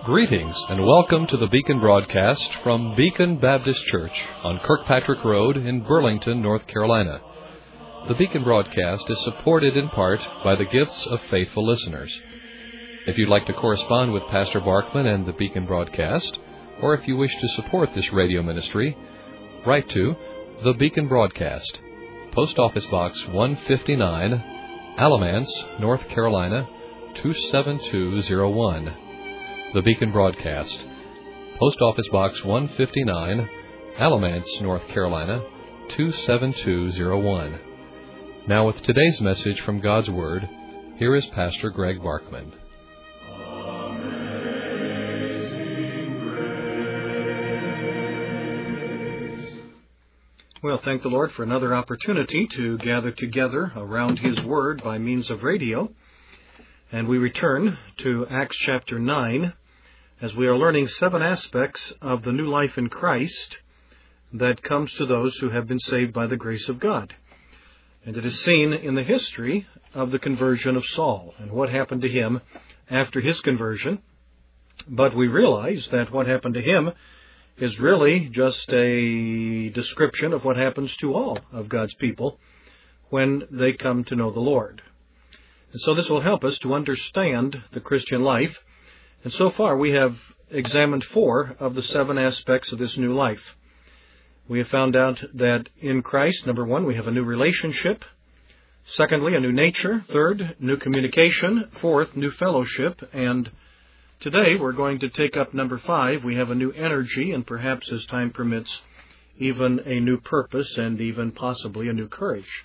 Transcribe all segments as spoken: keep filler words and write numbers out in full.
Greetings and welcome to the Beacon broadcast from Beacon Baptist Church on Kirkpatrick Road in Burlington, North Carolina. The Beacon broadcast is supported in part by the gifts of faithful listeners. If you'd like to correspond with Pastor Barkman and the Beacon broadcast, or if you wish to support this radio ministry, write to The Beacon Broadcast, Post Office Box one fifty-nine, Alamance, North Carolina, two seven two zero one. The Beacon Broadcast, Post Office Box one fifty-nine, Alamance, North Carolina, two seven two zero one. Now with today's message from God's Word, here is Pastor Greg Barkman. Well, thank the Lord for another opportunity to gather together around His Word by means of radio. And we return to Acts chapter nine as we are learning seven aspects of the new life in Christ that comes to those who have been saved by the grace of God. And it is seen in the history of the conversion of Saul and what happened to him after his conversion. But we realize that what happened to him is really just a description of what happens to all of God's people when they come to know the Lord. And so this will help us to understand the Christian life. And so far we have examined four of the seven aspects of this new life. We have found out that in Christ, number one, we have a new relationship. Secondly, a new nature. Third, new communication. Fourth, new fellowship. And today we're going to take up number five. We have a new energy and perhaps, as time permits, even a new purpose and even possibly a new courage.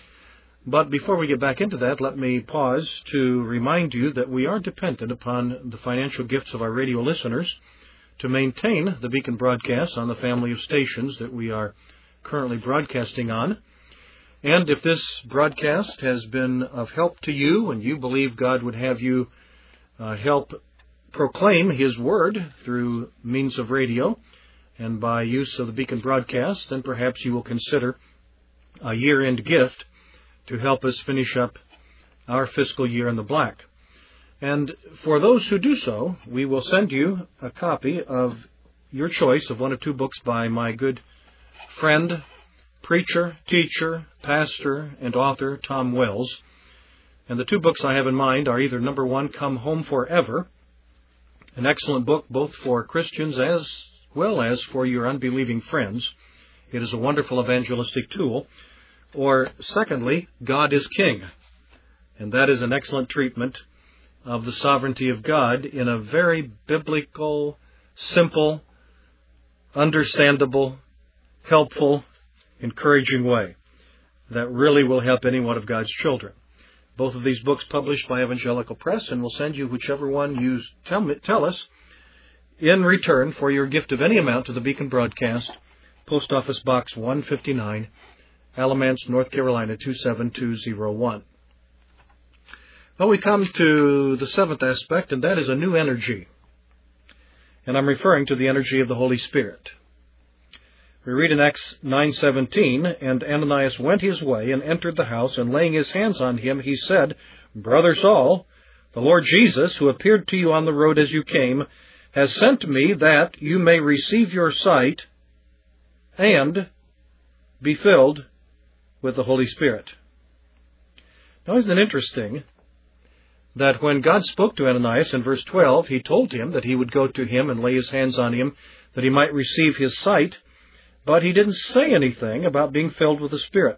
But before we get back into that, let me pause to remind you that we are dependent upon the financial gifts of our radio listeners to maintain the Beacon broadcast on the family of stations that we are currently broadcasting on. And if this broadcast has been of help to you and you believe God would have you uh, help proclaim His Word through means of radio and by use of the Beacon broadcast, then perhaps you will consider a year-end gift to help us finish up our fiscal year in the black. And for those who do so, we will send you a copy of your choice of one of two books by my good friend, preacher, teacher, pastor, and author Tom Wells. And the two books I have in mind are either number one, Come Home Forever, an excellent book both for Christians as well as for your unbelieving friends. It is a wonderful evangelistic tool. Or, secondly, God is King. And that is an excellent treatment of the sovereignty of God in a very biblical, simple, understandable, helpful, encouraging way that really will help any one of God's children. Both of these books published by Evangelical Press, and we'll send you whichever one you tell, me, tell us in return for your gift of any amount to the Beacon broadcast, Post Office Box one fifty-nine, Alamance, North Carolina, two seven two zero one. Well, we come to the seventh aspect, and that is a new energy. And I'm referring to the energy of the Holy Spirit. We read in Acts nine seventeen, And Ananias went his way and entered the house, and laying his hands on him, he said, Brother Saul, the Lord Jesus, who appeared to you on the road as you came, has sent me that you may receive your sight and be filled with the Holy Spirit. Now, isn't it interesting that when God spoke to Ananias in verse twelve, He told him that He would go to him and lay His hands on him, that he might receive his sight, but He didn't say anything about being filled with the Spirit.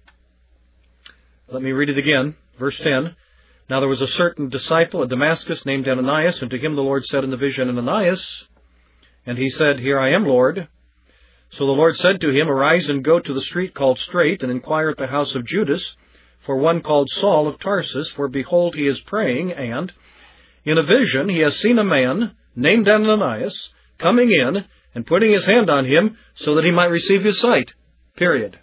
Let me read it again, verse ten. Now there was a certain disciple at Damascus named Ananias, and to him the Lord said in the vision, Ananias, and he said, Here I am, Lord. So the Lord said to him, Arise and go to the street called Straight, and inquire at the house of Judas for one called Saul of Tarsus, for behold, he is praying, and in a vision he has seen a man named Ananias coming in and putting his hand on him so that he might receive his sight. Period.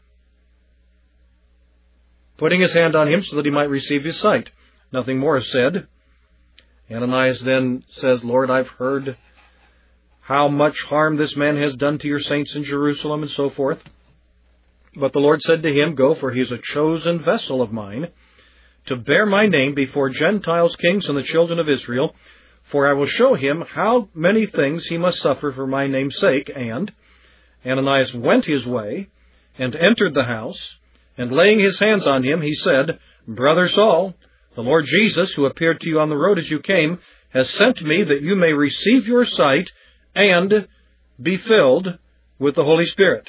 Putting his hand on him so that he might receive his sight. Nothing more is said. Ananias then says, Lord, I've heard how much harm this man has done to your saints in Jerusalem, and so forth. But the Lord said to him, Go, for he is a chosen vessel of mine, to bear my name before Gentiles, kings, and the children of Israel, for I will show him how many things he must suffer for my name's sake. And Ananias went his way, and entered the house, and laying his hands on him, he said, Brother Saul, the Lord Jesus, who appeared to you on the road as you came, has sent me that you may receive your sight and be filled with the Holy Spirit.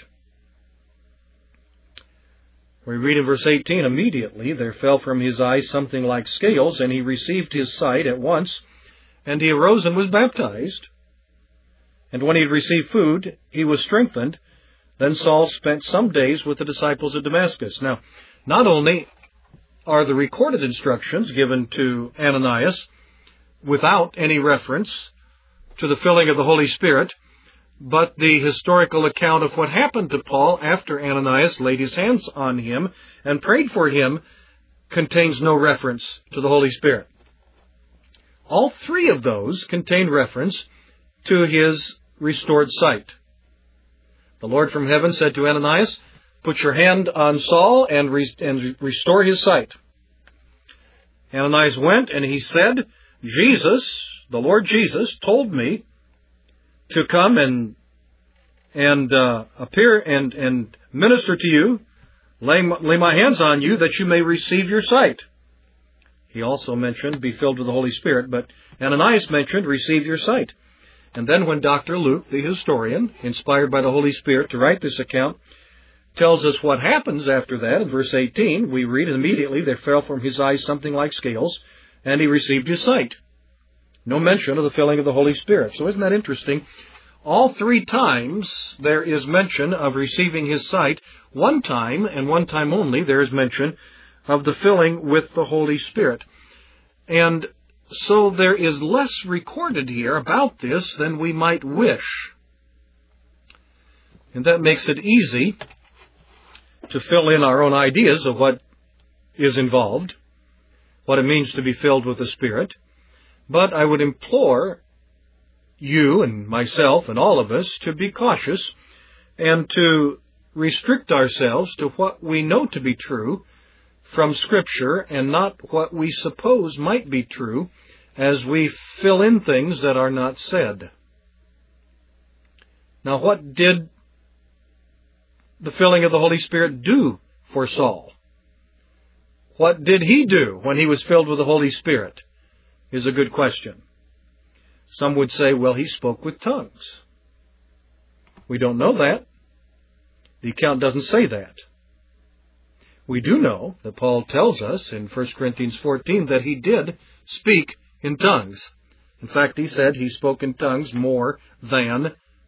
We read in verse eighteen, immediately there fell from his eyes something like scales, and he received his sight at once, and he arose and was baptized. And when he had received food, he was strengthened. Then Saul spent some days with the disciples at Damascus. Now, not only are the recorded instructions given to Ananias without any reference to the filling of the Holy Spirit, but the historical account of what happened to Paul after Ananias laid his hands on him and prayed for him contains no reference to the Holy Spirit. All three of those contain reference to his restored sight. The Lord from heaven said to Ananias, Put your hand on Saul and, re- and restore his sight. Ananias went and he said, Jesus, the Lord Jesus, told me to come and and uh, appear and, and minister to you, lay, lay my hands on you that you may receive your sight. He also mentioned, be filled with the Holy Spirit, but Ananias mentioned, receive your sight. And then when Doctor Luke, the historian, inspired by the Holy Spirit to write this account, tells us what happens after that, in verse eighteen, we read, immediately there fell from his eyes something like scales, and he received his sight. No mention of the filling of the Holy Spirit. So isn't that interesting? All three times there is mention of receiving his sight. One time, and one time only, there is mention of the filling with the Holy Spirit. And so there is less recorded here about this than we might wish. And that makes it easy to fill in our own ideas of what is involved, what it means to be filled with the Spirit. But I would implore you and myself and all of us to be cautious and to restrict ourselves to what we know to be true from Scripture and not what we suppose might be true as we fill in things that are not said. Now, what did the filling of the Holy Spirit do for Saul? What did he do when he was filled with the Holy Spirit? Is a good question. Some would say, well, he spoke with tongues. We don't know that. The account doesn't say that. We do know that Paul tells us in First Corinthians fourteen that he did speak in tongues. In fact, he said he spoke in tongues more than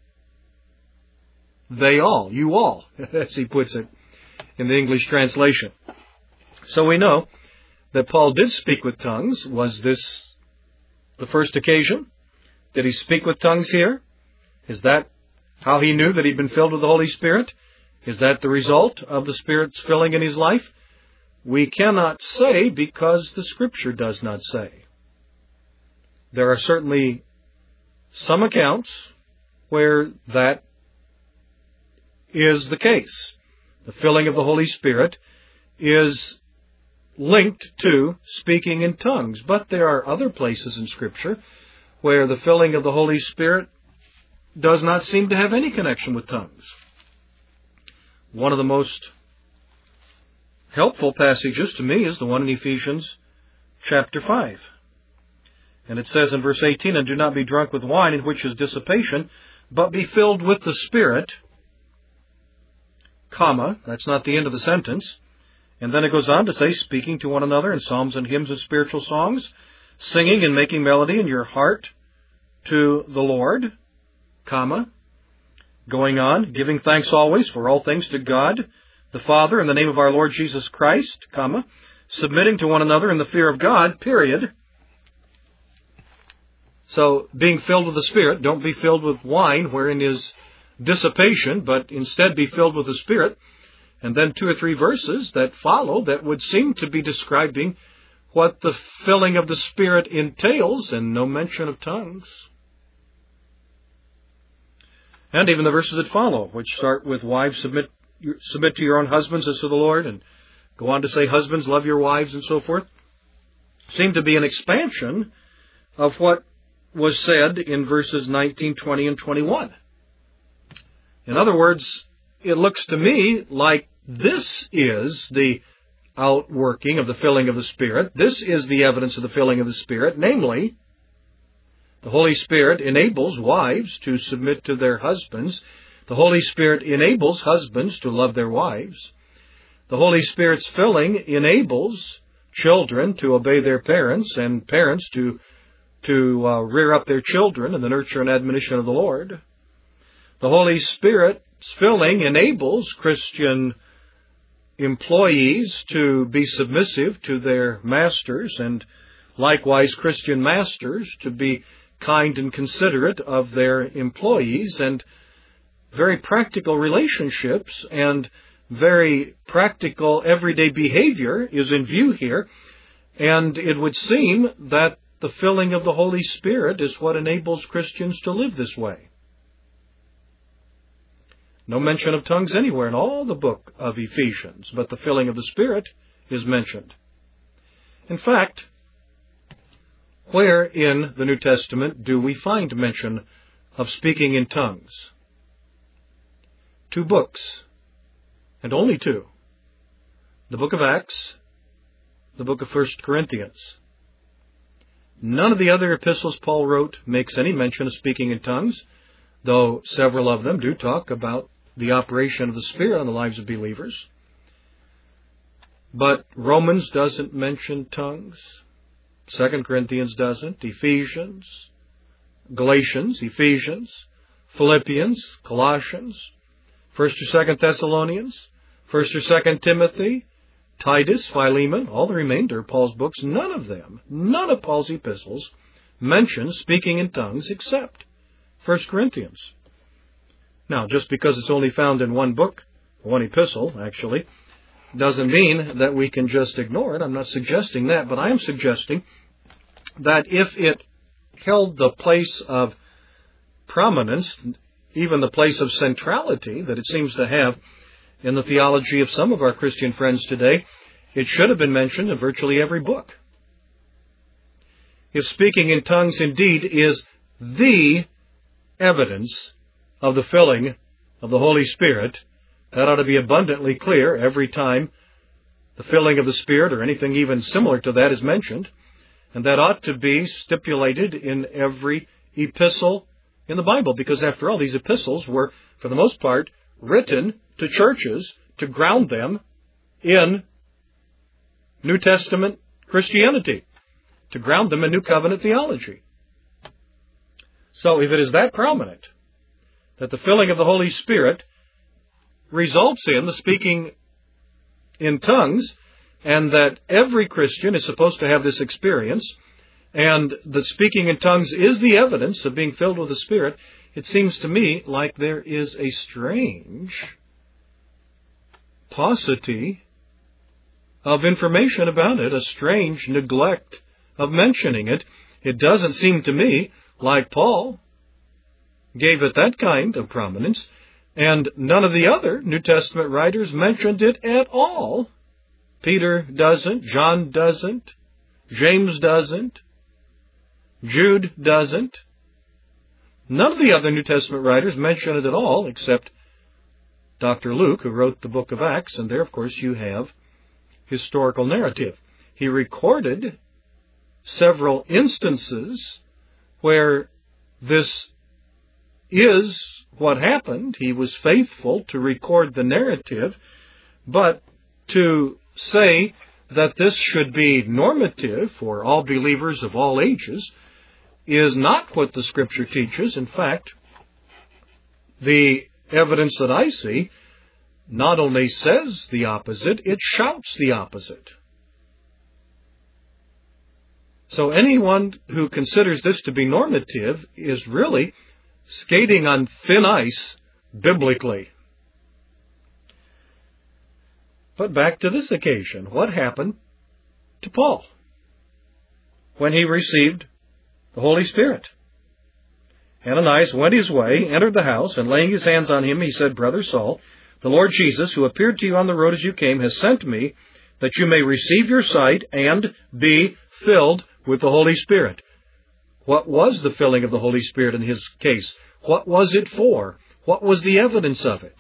they all, you all, as he puts it in the English translation. So we know that Paul did speak with tongues. Was this the first occasion? Did he speak with tongues here? Is that how he knew that he'd been filled with the Holy Spirit? Is that the result of the Spirit's filling in his life? We cannot say because the Scripture does not say. There are certainly some accounts where that is the case. The filling of the Holy Spirit is linked to speaking in tongues. But there are other places in Scripture where the filling of the Holy Spirit does not seem to have any connection with tongues. One of the most helpful passages to me is the one in Ephesians chapter five. And it says in verse eighteen, And do not be drunk with wine, in which is dissipation, but be filled with the Spirit, comma, that's not the end of the sentence. And then it goes on to say, speaking to one another in psalms and hymns and spiritual songs, singing and making melody in your heart to the Lord, comma, going on, giving thanks always for all things to God, the Father, in the name of our Lord Jesus Christ, comma, submitting to one another in the fear of God, period. So, being filled with the Spirit, don't be filled with wine wherein is dissipation, but instead be filled with the Spirit. And then two or three verses that follow that would seem to be describing what the filling of the Spirit entails, and no mention of tongues. And even the verses that follow, which start with, wives, submit submit to your own husbands as to the Lord, and go on to say, husbands, love your wives, and so forth, seem to be an expansion of what was said in verses nineteen, twenty, and twenty-one. In other words, it looks to me like this is the outworking of the filling of the Spirit. This is the evidence of the filling of the Spirit, namely, the Holy Spirit enables wives to submit to their husbands. The Holy Spirit enables husbands to love their wives. The Holy Spirit's filling enables children to obey their parents and parents to, to uh, rear up their children in the nurture and admonition of the Lord. The Holy Spirit's filling enables Christian employees to be submissive to their masters, and likewise Christian masters to be kind and considerate of their employees, and very practical relationships and very practical everyday behavior is in view here. And it would seem that the filling of the Holy Spirit is what enables Christians to live this way. No mention of tongues anywhere in all the book of Ephesians, but the filling of the Spirit is mentioned. In fact, where in the New Testament do we find mention of speaking in tongues? Two books, and only two. The book of Acts, the book of First Corinthians. None of the other epistles Paul wrote makes any mention of speaking in tongues, though several of them do talk about the operation of the Spirit on the lives of believers. But Romans doesn't mention tongues. Second Corinthians doesn't. Ephesians, Galatians, Ephesians, Philippians, Colossians, First or Second Thessalonians, First or Second Timothy, Titus, Philemon, all the remainder of Paul's books, none of them, none of Paul's epistles mention speaking in tongues except First Corinthians. Now, just because it's only found in one book, one epistle, actually, doesn't mean that we can just ignore it. I'm not suggesting that, but I am suggesting that if it held the place of prominence, even the place of centrality that it seems to have in the theology of some of our Christian friends today, it should have been mentioned in virtually every book. If speaking in tongues indeed is the evidence of the filling of the Holy Spirit, that ought to be abundantly clear every time the filling of the Spirit or anything even similar to that is mentioned, and that ought to be stipulated in every epistle in the Bible, because after all, these epistles were, for the most part, written to churches to ground them in New Testament Christianity, to ground them in New Covenant theology. So if it is that prominent that the filling of the Holy Spirit results in the speaking in tongues, and that every Christian is supposed to have this experience, and that speaking in tongues is the evidence of being filled with the Spirit, it seems to me like there is a strange paucity of information about it, a strange neglect of mentioning it. It doesn't seem to me like Paul gave it that kind of prominence, and none of the other New Testament writers mentioned it at all. Peter doesn't, John doesn't, James doesn't, Jude doesn't. None of the other New Testament writers mention it at all, except Doctor Luke, who wrote the book of Acts, and there, of course, you have historical narrative. He recorded several instances where this is what happened. He was faithful to record the narrative, but to say that this should be normative for all believers of all ages is not what the Scripture teaches. In fact, the evidence that I see not only says the opposite, it shouts the opposite. So anyone who considers this to be normative is really skating on thin ice biblically. But back to this occasion, what happened to Paul when he received the Holy Spirit? Ananias went his way, entered the house, and laying his hands on him, he said, "Brother Saul, the Lord Jesus, who appeared to you on the road as you came, has sent me that you may receive your sight and be filled with the Holy Spirit." What was the filling of the Holy Spirit in his case? What was it for? What was the evidence of it?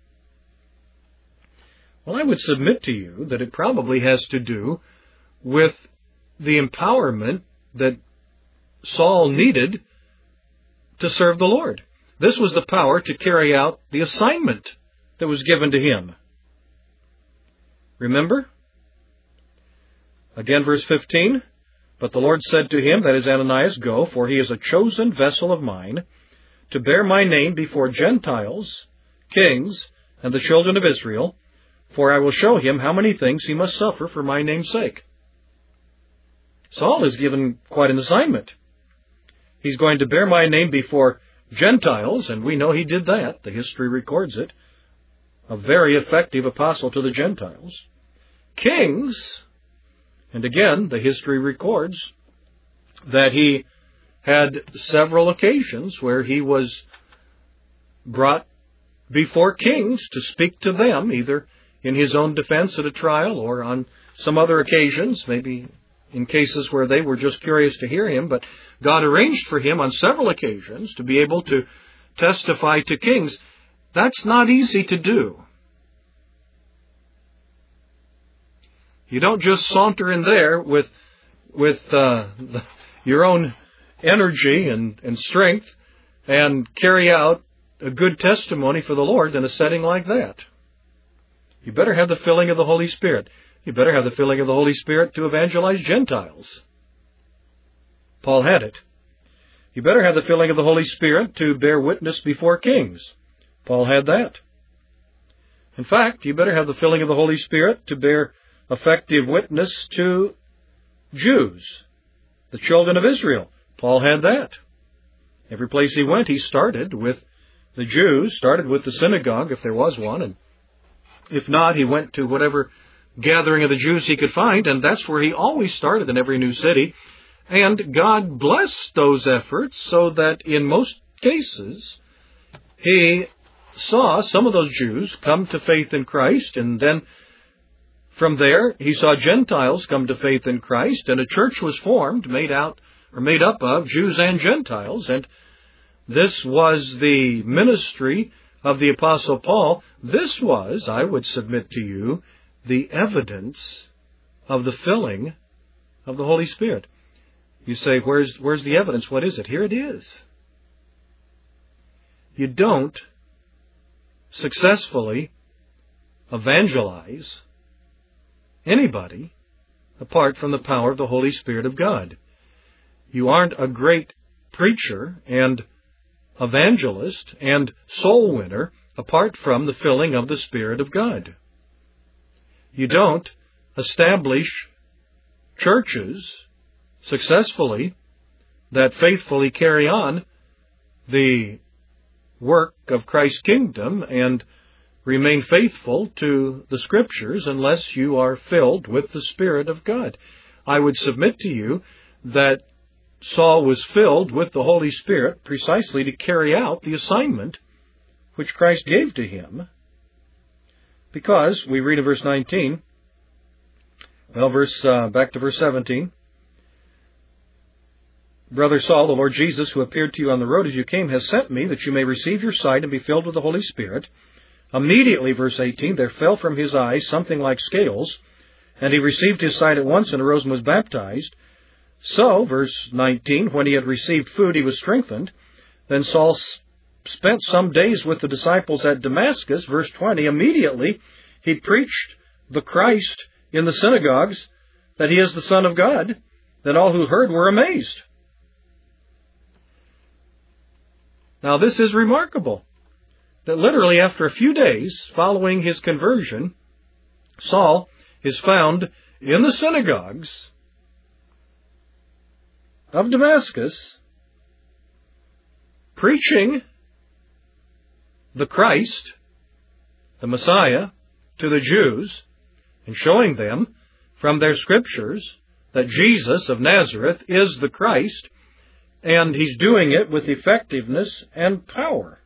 Well, I would submit to you that it probably has to do with the empowerment that Saul needed to serve the Lord. This was the power to carry out the assignment that was given to him. Remember? Again, verse fifteen. But the Lord said to him, that is Ananias, go, for he is a chosen vessel of mine, to bear my name before Gentiles, kings, and the children of Israel, for I will show him how many things he must suffer for my name's sake. Saul is given quite an assignment. He's going to bear my name before Gentiles, and we know he did that. The history records it. A very effective apostle to the Gentiles. Kings, and again, the history records that he had several occasions where he was brought before kings to speak to them, either in his own defense at a trial or on some other occasions, maybe in cases where they were just curious to hear him. But God arranged for him on several occasions to be able to testify to kings. That's not easy to do. You don't just saunter in there with with uh, the, your own energy and, and strength and carry out a good testimony for the Lord in a setting like that. You better have the filling of the Holy Spirit. You better have the filling of the Holy Spirit to evangelize Gentiles. Paul had it. You better have the filling of the Holy Spirit to bear witness before kings. Paul had that. In fact, you better have the filling of the Holy Spirit to bear effective witness to Jews, the children of Israel. Paul had that. Every place he went, he started with the Jews, started with the synagogue, if there was one, and if not, he went to whatever gathering of the Jews he could find, and that's where he always started in every new city. And God blessed those efforts so that in most cases, he saw some of those Jews come to faith in Christ, and then from there, he saw Gentiles come to faith in Christ, and a church was formed, made out or made up of Jews and Gentiles. And this was the ministry of the Apostle Paul. This was, I would submit to you, the evidence of the filling of the Holy Spirit. You say, where's, where's the evidence? What is it? Here it is. You don't successfully evangelize anybody apart from the power of the Holy Spirit of God. You aren't a great preacher and evangelist and soul winner apart from the filling of the Spirit of God. You don't establish churches successfully that faithfully carry on the work of Christ's kingdom and remain faithful to the Scriptures unless you are filled with the Spirit of God. I would submit to you that Saul was filled with the Holy Spirit precisely to carry out the assignment which Christ gave to him, because we read in verse nineteen, well, verse uh, back to verse seventeen, Brother Saul, the Lord Jesus, who appeared to you on the road as you came, has sent me that you may receive your sight and be filled with the Holy Spirit. Immediately, verse eighteen, there fell from his eyes something like scales, and he received his sight at once and arose and was baptized. So, verse nineteen, when he had received food, he was strengthened. Then Saul spent some days with the disciples at Damascus. Verse twenty, immediately he preached the Christ in the synagogues, that he is the Son of God. Then all who heard were amazed. Now, this is remarkable, that literally after a few days following his conversion, Saul is found in the synagogues of Damascus, preaching the Christ, the Messiah, to the Jews, and showing them from their Scriptures that Jesus of Nazareth is the Christ, and he's doing it with effectiveness and power.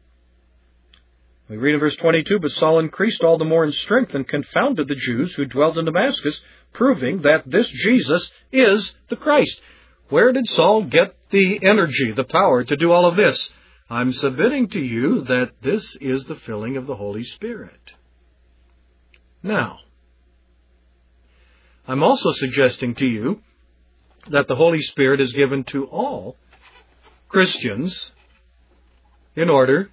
We read in verse twenty-two, but Saul increased all the more in strength and confounded the Jews who dwelt in Damascus, proving that this Jesus is the Christ. Where did Saul get the energy, the power to do all of this. I'm submitting to you that this is the filling of the Holy Spirit. Now, I'm also suggesting to you that the Holy Spirit is given to all Christians in order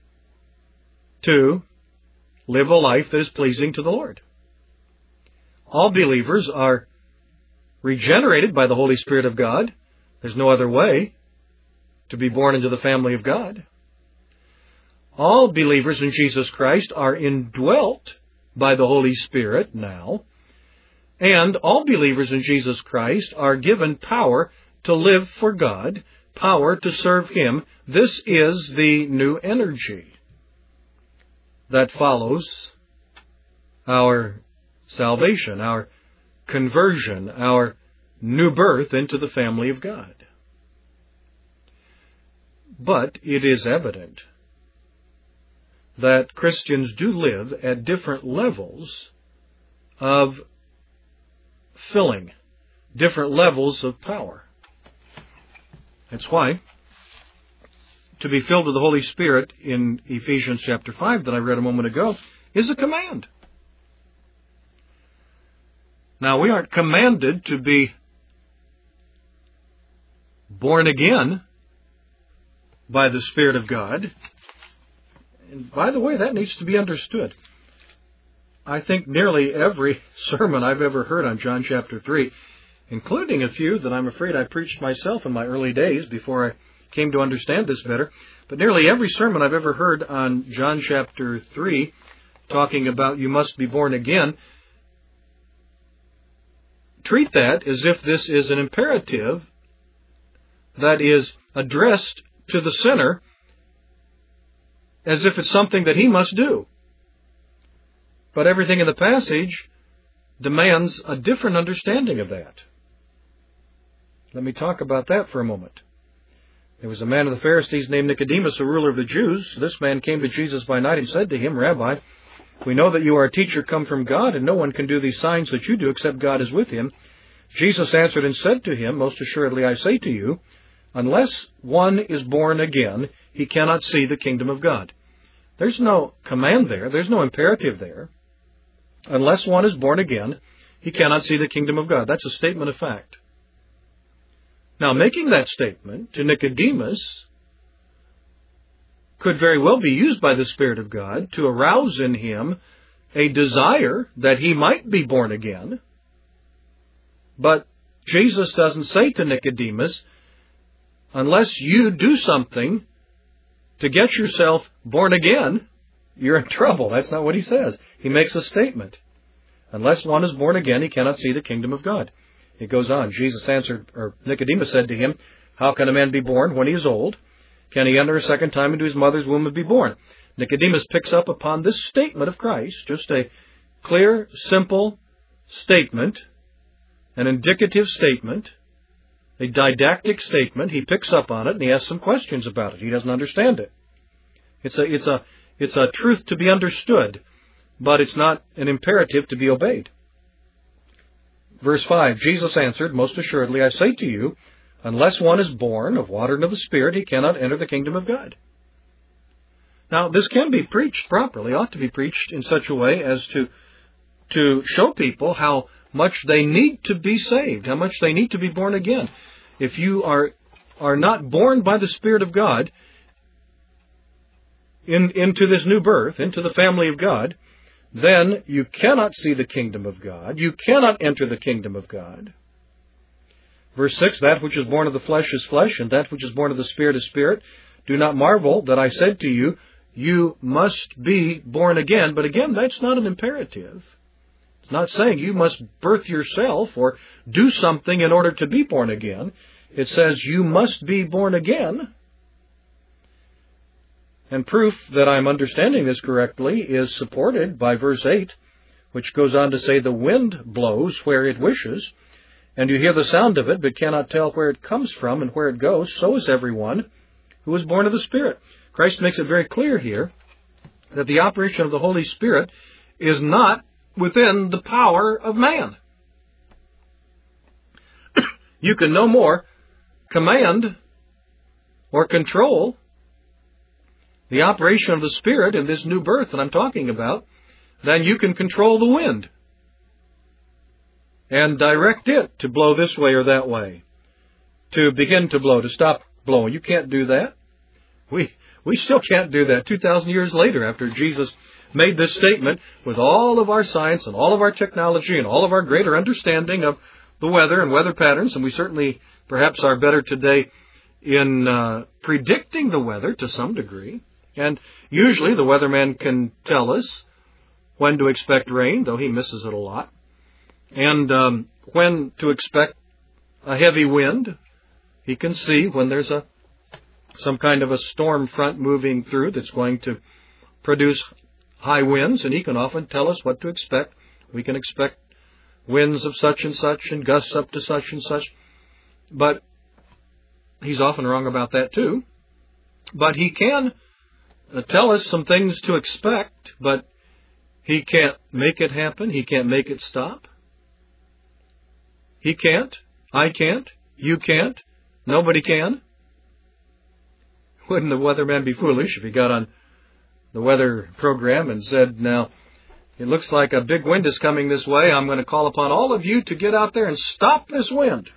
to live a life that is pleasing to the Lord. All believers are regenerated by the Holy Spirit of God. There's no other way to be born into the family of God. All believers in Jesus Christ are indwelt by the Holy Spirit now. And all believers in Jesus Christ are given power to live for God, power to serve Him. This is the new energy that follows our salvation, our conversion, our new birth into the family of God. But it is evident that Christians do live at different levels of filling, different levels of power. That's why to be filled with the Holy Spirit in Ephesians chapter five that I read a moment ago is a command. Now, we aren't commanded to be born again by the Spirit of God. And by the way, that needs to be understood. I think nearly every sermon I've ever heard on John chapter three, including a few that I'm afraid I preached myself in my early days before I came to understand this better, but nearly every sermon I've ever heard on John chapter three, talking about you must be born again, treat that as if this is an imperative that is addressed to the sinner, as if it's something that he must do. But everything in the passage demands a different understanding of that. Let me talk about that for a moment. There was a man of the Pharisees named Nicodemus, a ruler of the Jews. This man came to Jesus by night and said to him, Rabbi, we know that you are a teacher come from God, and no one can do these signs that you do except God is with him. Jesus answered and said to him, Most assuredly I say to you, unless one is born again, he cannot see the kingdom of God. There's no command there. There's no imperative there. Unless one is born again, he cannot see the kingdom of God. That's a statement of fact. Now, making that statement to Nicodemus could very well be used by the Spirit of God to arouse in him a desire that he might be born again. But Jesus doesn't say to Nicodemus, unless you do something to get yourself born again, you're in trouble. That's not what he says. He makes a statement. Unless one is born again, he cannot see the kingdom of God. It goes on. Jesus answered, or Nicodemus said to him, how can a man be born when he is old? Can he enter a second time into his mother's womb and be born? Nicodemus picks up upon this statement of Christ, just a clear, simple statement, an indicative statement, a didactic statement. He picks up on it and he asks some questions about it. He doesn't understand it. It's a, it's a, it's a truth to be understood, but it's not an imperative to be obeyed. Verse five, Jesus answered, Most assuredly I say to you, unless one is born of water and of the Spirit, he cannot enter the kingdom of God. Now, this can be preached properly, ought to be preached in such a way as to, to show people how much they need to be saved, how much they need to be born again. If you are, are not born by the Spirit of God in, into this new birth, into the family of God, then you cannot see the kingdom of God. You cannot enter the kingdom of God. Verse six, that which is born of the flesh is flesh, and that which is born of the Spirit is spirit. Do not marvel that I said to you, you must be born again. But again, that's not an imperative. It's not saying you must birth yourself or do something in order to be born again. It says you must be born again. And proof that I'm understanding this correctly is supported by verse eight, which goes on to say, the wind blows where it wishes, and you hear the sound of it, but cannot tell where it comes from and where it goes. So is everyone who is born of the Spirit. Christ makes it very clear here that the operation of the Holy Spirit is not within the power of man. You can no more command or control the operation of the Spirit in this new birth that I'm talking about, then you can control the wind and direct it to blow this way or that way, to begin to blow, to stop blowing. You can't do that. We we still can't do that two thousand years later after Jesus made this statement with all of our science and all of our technology and all of our greater understanding of the weather and weather patterns, and we certainly perhaps are better today in uh, predicting the weather to some degree. And usually the weatherman can tell us when to expect rain, though he misses it a lot, and um, when to expect a heavy wind. He can see when there's a some kind of a storm front moving through that's going to produce high winds, and he can often tell us what to expect. We can expect winds of such and such and gusts up to such and such. But he's often wrong about that too. But he can uh, tell us some things to expect, but he can't make it happen. He can't make it stop. He can't. I can't. You can't. Nobody can. Wouldn't the weatherman be foolish if he got on the weather program and said, now, it looks like a big wind is coming this way. I'm going to call upon all of you to get out there and stop this wind.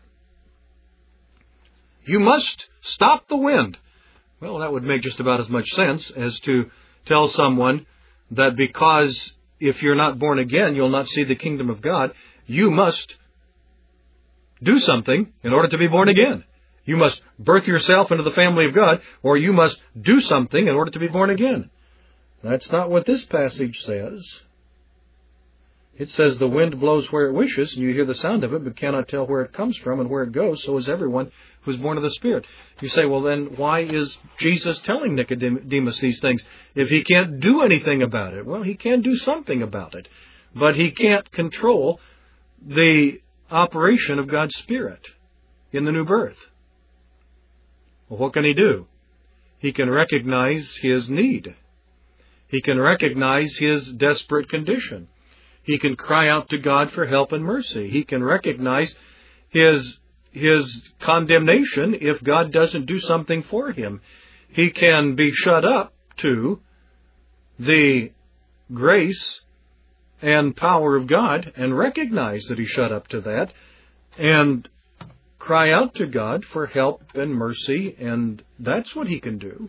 You must stop the wind. Well, that would make just about as much sense as to tell someone that because if you're not born again, you'll not see the kingdom of God. You must do something in order to be born again. You must birth yourself into the family of God, or you must do something in order to be born again. That's not what this passage says. It says the wind blows where it wishes, and you hear the sound of it, but cannot tell where it comes from and where it goes. So is everyone who is born of the Spirit. You say, well, then why is Jesus telling Nicodemus these things if he can't do anything about it? Well, he can do something about it, but he can't control the operation of God's Spirit in the new birth. Well, what can he do? He can recognize his need. He can recognize his desperate condition. He can cry out to God for help and mercy. He can recognize his, his condemnation if God doesn't do something for him. He can be shut up to the grace and power of God and recognize that he's shut up to that and cry out to God for help and mercy, and that's what he can do.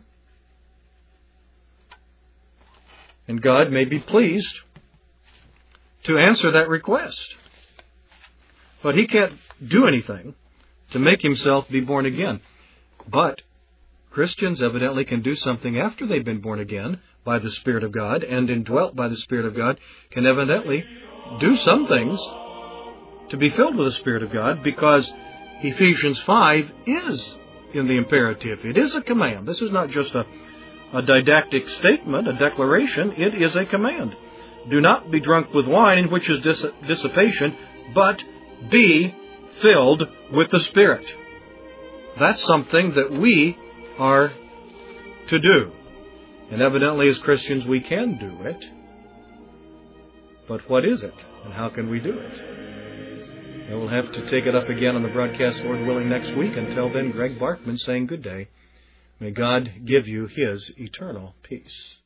And God may be pleased to answer that request. But he can't do anything to make himself be born again. But Christians evidently can do something after they've been born again by the Spirit of God, and indwelt by the Spirit of God, can evidently do some things to be filled with the Spirit of God, because Ephesians five is in the imperative. It is a command. This is not just a, a didactic statement, a declaration. It is a command. Do not be drunk with wine, in which is dis- dissipation, but be filled with the Spirit. That's something that we are to do. And evidently as Christians we can do it. But what is it? And how can we do it? And we'll have to take it up again on the broadcast, Lord willing, next week. Until then, Greg Barkman saying good day. May God give you His eternal peace.